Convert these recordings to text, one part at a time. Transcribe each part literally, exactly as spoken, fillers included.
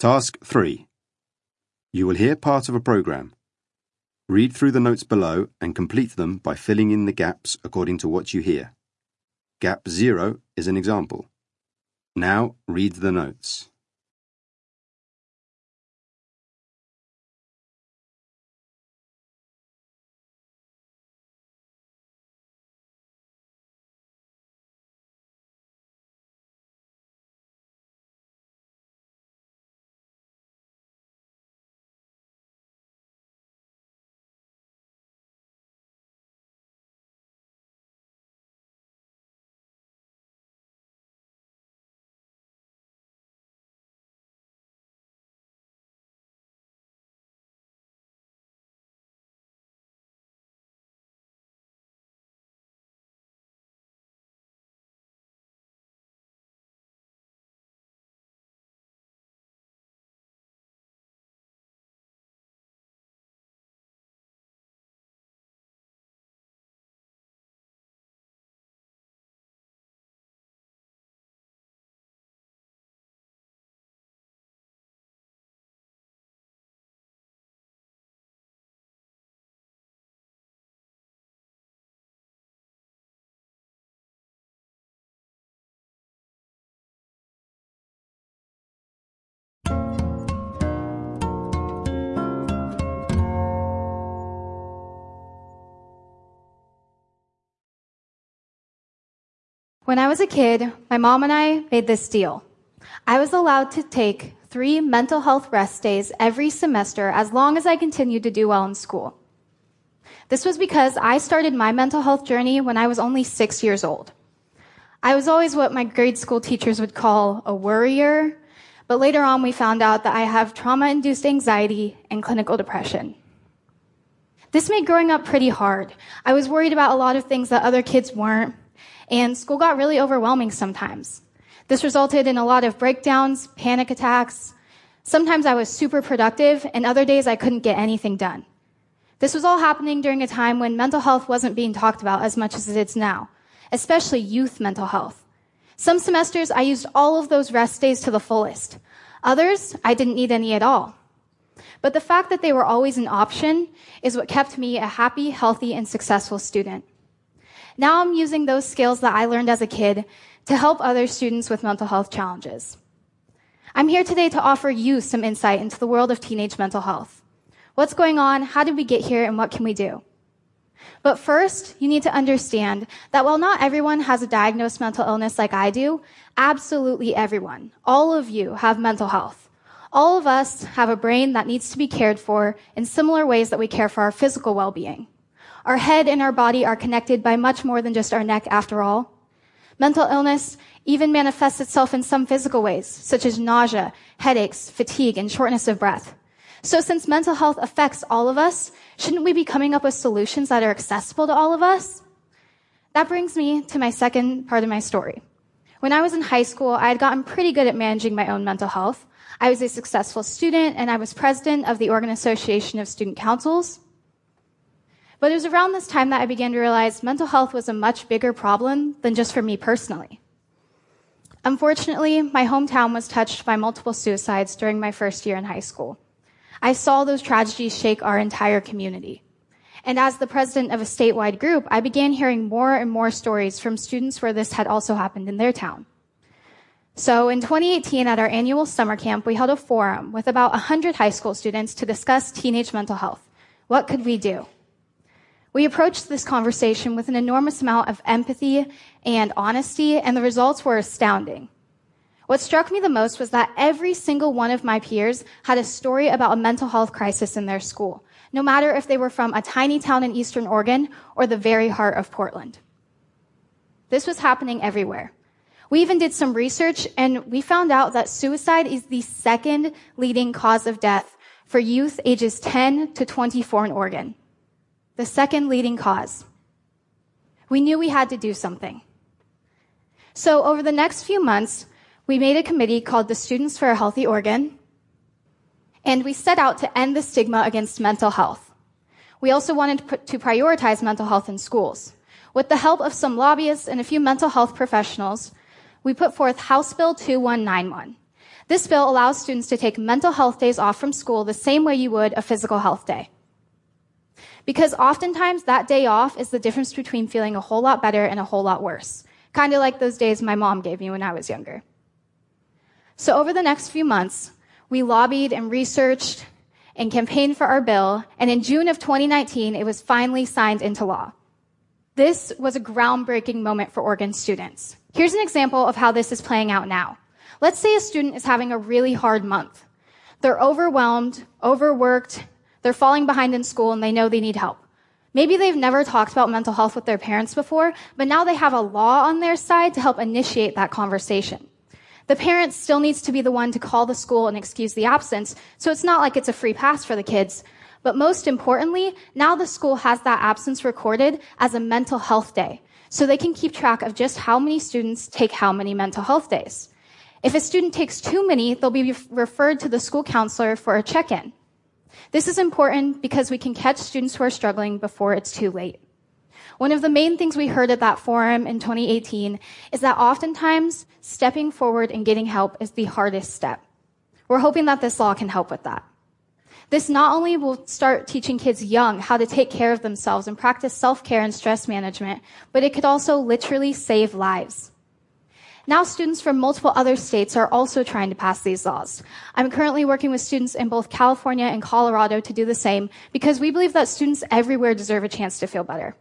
Task three. You will hear part of a program. Read through the notes below and complete them by filling in the gaps according to what you hear. Gap zero is an example. Now read the notes. When I was a kid, my mom and I made this deal. I was allowed to take three mental health rest days every semester as long as I continued to do well in school. This was because I started my mental health journey when I was only six years old. I was always what my grade school teachers would call a worrier, but later on we found out that I have trauma-induced anxiety and clinical depression. This made growing up pretty hard. I was worried about a lot of things that other kids weren't, and school got really overwhelming sometimes. This resulted in a lot of breakdowns, panic attacks. Sometimes I was super productive, and other days I couldn't get anything done. This was all happening during a time when mental health wasn't being talked about as much as it is now, especially youth mental health. Some semesters I used all of those rest days to the fullest. Others, I didn't need any at all. But the fact that they were always an option is what kept me a happy, healthy, and successful student. Now I'm using those skills that I learned as a kid to help other students with mental health challenges. I'm here today to offer you some insight into the world of teenage mental health. What's going on? How did we get here? And what can we do? But first, you need to understand that while not everyone has a diagnosed mental illness like I do, absolutely everyone, all of you have mental health. All of us have a brain that needs to be cared for in similar ways that we care for our physical well-being. Our head and our body are connected by much more than just our neck, after all. Mental illness even manifests itself in some physical ways, such as nausea, headaches, fatigue, and shortness of breath. So since mental health affects all of us, shouldn't we be coming up with solutions that are accessible to all of us? That brings me to my second part of my story. When I was in high school, I had gotten pretty good at managing my own mental health. I was a successful student, and I was president of the Oregon Association of Student Councils. But it was around this time that I began to realize mental health was a much bigger problem than just for me personally. Unfortunately, my hometown was touched by multiple suicides during my first year in high school. I saw those tragedies shake our entire community. And as the president of a statewide group, I began hearing more and more stories from students where this had also happened in their town. So in twenty eighteen, at our annual summer camp, we held a forum with about one hundred high school students to discuss teenage mental health. What could we do? We approached this conversation with an enormous amount of empathy and honesty, and the results were astounding. What struck me the most was that every single one of my peers had a story about a mental health crisis in their school, no matter if they were from a tiny town in Eastern Oregon or the very heart of Portland. This was happening everywhere. We even did some research, and we found out that suicide is the second leading cause of death for youth ages ten to twenty-four in Oregon. The second leading cause. We knew we had to do something. So over the next few months, we made a committee called the Students for a Healthy Oregon, and we set out to end the stigma against mental health. We also wanted to prioritize mental health in schools. With the help of some lobbyists and a few mental health professionals, we put forth House Bill two one nine one. This bill allows students to take mental health days off from school the same way you would a physical health day. Because oftentimes that day off is the difference between feeling a whole lot better and a whole lot worse. Kind of like those days my mom gave me when I was younger. So over the next few months, we lobbied and researched and campaigned for our bill, and in June of twenty nineteen, it was finally signed into law. This was a groundbreaking moment for Oregon students. Here's an example of how this is playing out now. Let's say a student is having a really hard month. They're overwhelmed, overworked, they're falling behind in school, and they know they need help. Maybe they've never talked about mental health with their parents before, but now they have a law on their side to help initiate that conversation. The parent still needs to be the one to call the school and excuse the absence, so it's not like it's a free pass for the kids. But most importantly, now the school has that absence recorded as a mental health day, so they can keep track of just how many students take how many mental health days. If a student takes too many, they'll be referred to the school counselor for a check-in. This is important because we can catch students who are struggling before it's too late. One of the main things we heard at that forum in twenty eighteen is that oftentimes stepping forward and getting help is the hardest step. We're hoping that this law can help with that. This not only will start teaching kids young how to take care of themselves and practice self-care and stress management, but it could also literally save lives. Now students from multiple other states are also trying to pass these laws. I'm currently working with students in both California and Colorado to do the same because we believe that students everywhere deserve a chance to feel better.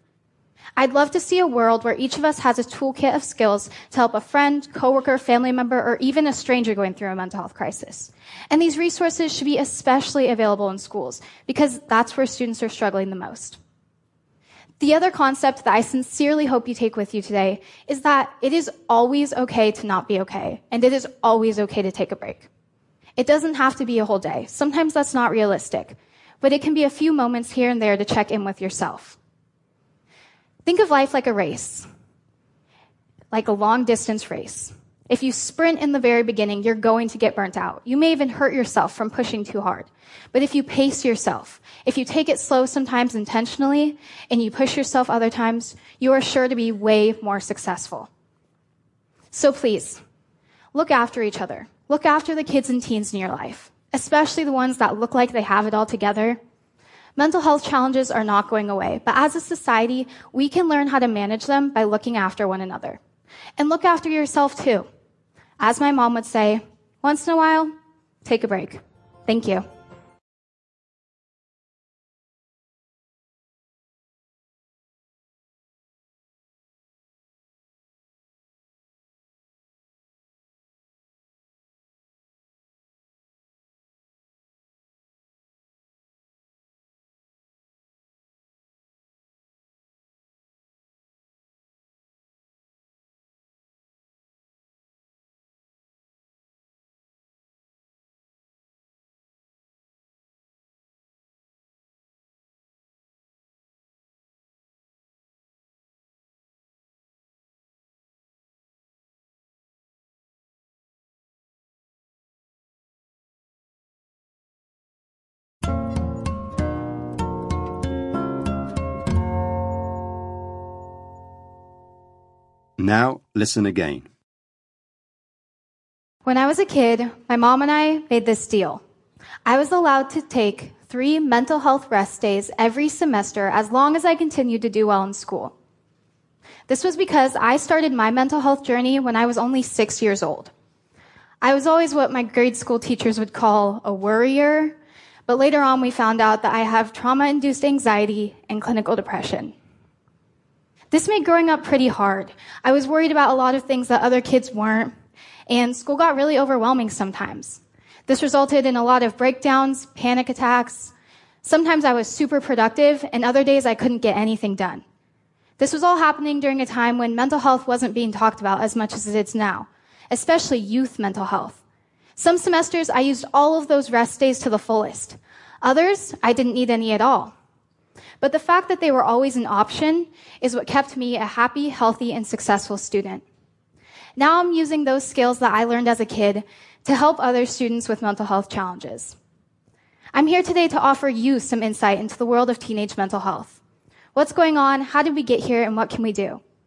I'd love to see a world where each of us has a toolkit of skills to help a friend, coworker, family member, or even a stranger going through a mental health crisis. And these resources should be especially available in schools because that's where students are struggling the most. The other concept that I sincerely hope you take with you today is that it is always okay to not be okay, and it is always okay to take a break. It doesn't have to be a whole day. Sometimes that's not realistic, but it can be a few moments here and there to check in with yourself. Think of life like a race, like a long-distance race. If you sprint in the very beginning, you're going to get burnt out. You may even hurt yourself from pushing too hard. But if you pace yourself, if you take it slow sometimes intentionally, and you push yourself other times, you are sure to be way more successful. So please, look after each other. Look after the kids and teens in your life, especially the ones that look like they have it all together. Mental health challenges are not going away, but as a society, we can learn how to manage them by looking after one another. And look after yourself too. As my mom would say, once in a while, take a break. Thank you. Now listen again. When I was a kid, my mom and I made this deal. I was allowed to take three mental health rest days every semester as long as I continued to do well in school. This was because I started my mental health journey when I was only six years old. I was always what my grade school teachers would call a worrier, but later on we found out that I have trauma-induced anxiety and clinical depression. This made growing up pretty hard. I was worried about a lot of things that other kids weren't, and school got really overwhelming sometimes. This resulted in a lot of breakdowns, panic attacks. Sometimes I was super productive, and other days I couldn't get anything done. This was all happening during a time when mental health wasn't being talked about as much as it is now, especially youth mental health. Some semesters I used all of those rest days to the fullest. Others, I didn't need any at all. But the fact that they were always an option is what kept me a happy, healthy, and successful student. Now I'm using those skills that I learned as a kid to help other students with mental health challenges. I'm here today to offer you some insight into the world of teenage mental health. What's going on? How did we get here? And what can we do?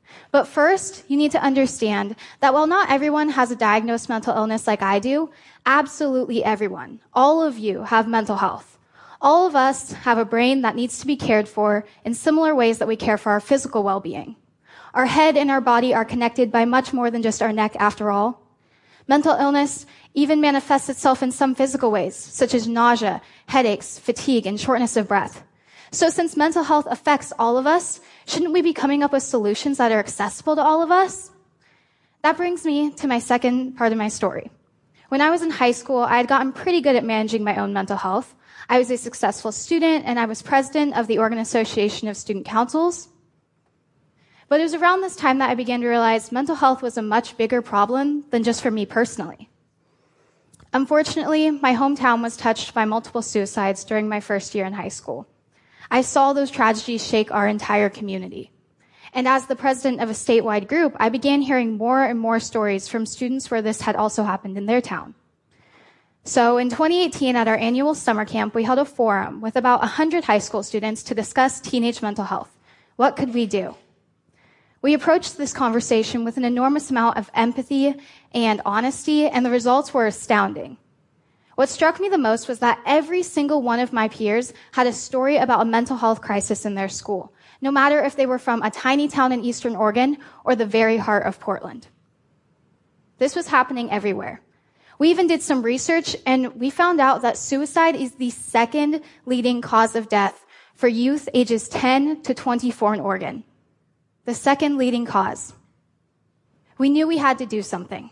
But first, you need to understand that while not everyone has a diagnosed mental illness like I do, absolutely everyone, all of you have mental health. All of us have a brain that needs to be cared for in similar ways that we care for our physical well-being. Our head and our body are connected by much more than just our neck, after all. Mental illness even manifests itself in some physical ways, such as nausea, headaches, fatigue, and shortness of breath. So since mental health affects all of us, shouldn't we be coming up with solutions that are accessible to all of us? That brings me to my second part of my story. When I was in high school, I had gotten pretty good at managing my own mental health. I was a successful student, and I was president of the Oregon Association of Student Councils. But it was around this time that I began to realize mental health was a much bigger problem than just for me personally. Unfortunately, my hometown was touched by multiple suicides during my first year in high school. I saw those tragedies shake our entire community. And as the president of a statewide group, I began hearing more and more stories from students where this had also happened in their town. So in twenty eighteen, at our annual summer camp, we held a forum with about one hundred high school students to discuss teenage mental health. What could we do? We approached this conversation with an enormous amount of empathy and honesty, and the results were astounding. What struck me the most was that every single one of my peers had a story about a mental health crisis in their school, no matter if they were from a tiny town in Eastern Oregon or the very heart of Portland. This was happening everywhere. We even did some research, and we found out that suicide is the second leading cause of death for youth ages ten to twenty-four in Oregon. The second leading cause. We knew we had to do something.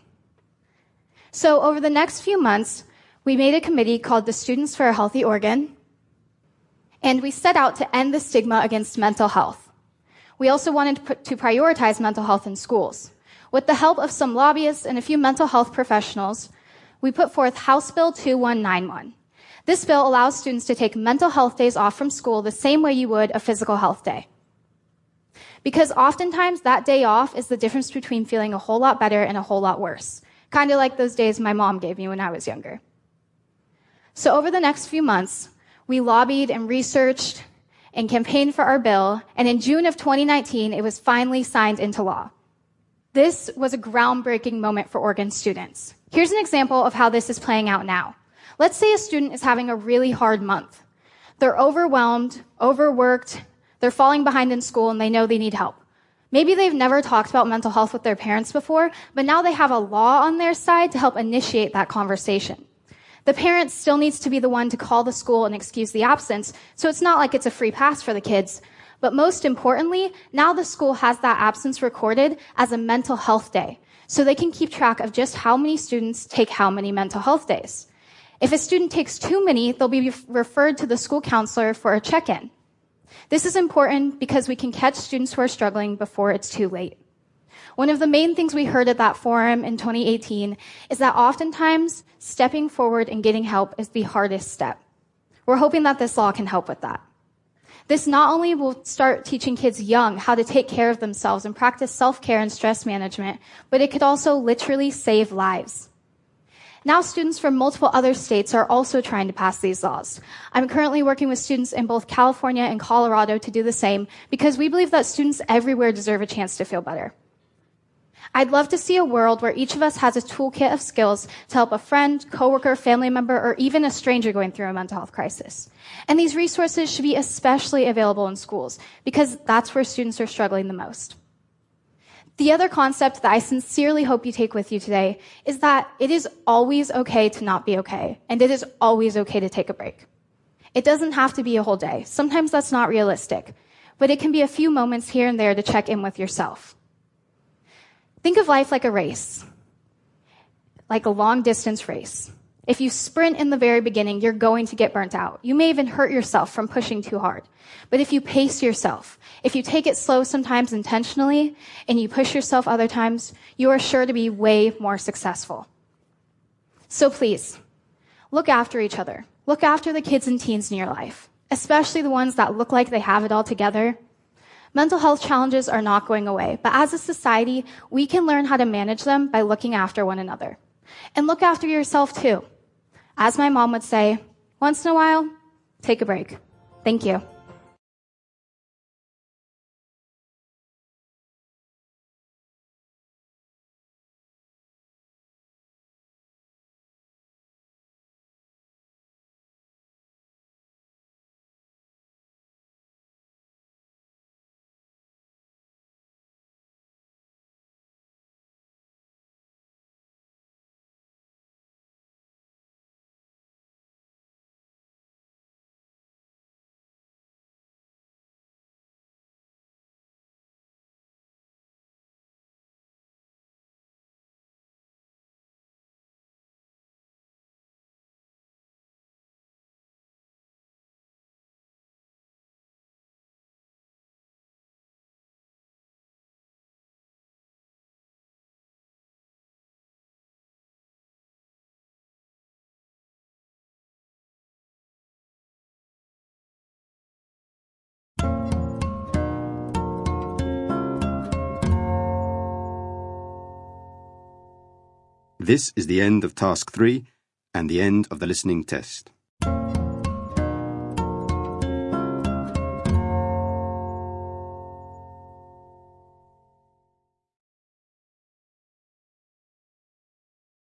So over the next few months, we made a committee called the Students for a Healthy Oregon, and we set out to end the stigma against mental health. We also wanted to prioritize mental health in schools. With the help of some lobbyists and a few mental health professionals, we put forth House Bill two one nine one. This bill allows students to take mental health days off from school the same way you would a physical health day. Because oftentimes that day off is the difference between feeling a whole lot better and a whole lot worse. Kind of like those days my mom gave me when I was younger. So over the next few months, we lobbied and researched and campaigned for our bill, and in June of twenty nineteen, it was finally signed into law. This was a groundbreaking moment for Oregon students. Here's an example of how this is playing out now. Let's say a student is having a really hard month. They're overwhelmed, overworked, they're falling behind in school, and they know they need help. Maybe they've never talked about mental health with their parents before, but now they have a law on their side to help initiate that conversation. The parent still needs to be the one to call the school and excuse the absence, so it's not like it's a free pass for the kids. But most importantly, now the school has that absence recorded as a mental health day, so they can keep track of just how many students take how many mental health days. If a student takes too many, they'll be referred to the school counselor for a check-in. This is important because we can catch students who are struggling before it's too late. One of the main things we heard at that forum in twenty eighteen is that oftentimes stepping forward and getting help is the hardest step. We're hoping that this law can help with that. This not only will start teaching kids young how to take care of themselves and practice self-care and stress management, but it could also literally save lives. Now students from multiple other states are also trying to pass these laws. I'm currently working with students in both California and Colorado to do the same because we believe that students everywhere deserve a chance to feel better. I'd love to see a world where each of us has a toolkit of skills to help a friend, coworker, family member, or even a stranger going through a mental health crisis. And these resources should be especially available in schools because that's where students are struggling the most. The other concept that I sincerely hope you take with you today is that it is always okay to not be okay, and it is always okay to take a break. It doesn't have to be a whole day. Sometimes that's not realistic, but it can be a few moments here and there to check in with yourself. Think of life like a race, like a long-distance race. If you sprint in the very beginning, you're going to get burnt out. You may even hurt yourself from pushing too hard. But if you pace yourself, if you take it slow sometimes intentionally, and you push yourself other times, you are sure to be way more successful. So please, look after each other. Look after the kids and teens in your life, especially the ones that look like they have it all together. Mental health challenges are not going away, but as a society, we can learn how to manage them by looking after one another. And look after yourself too. As my mom would say, once in a while, take a break. Thank you. This is the end of task three and the end of the listening test.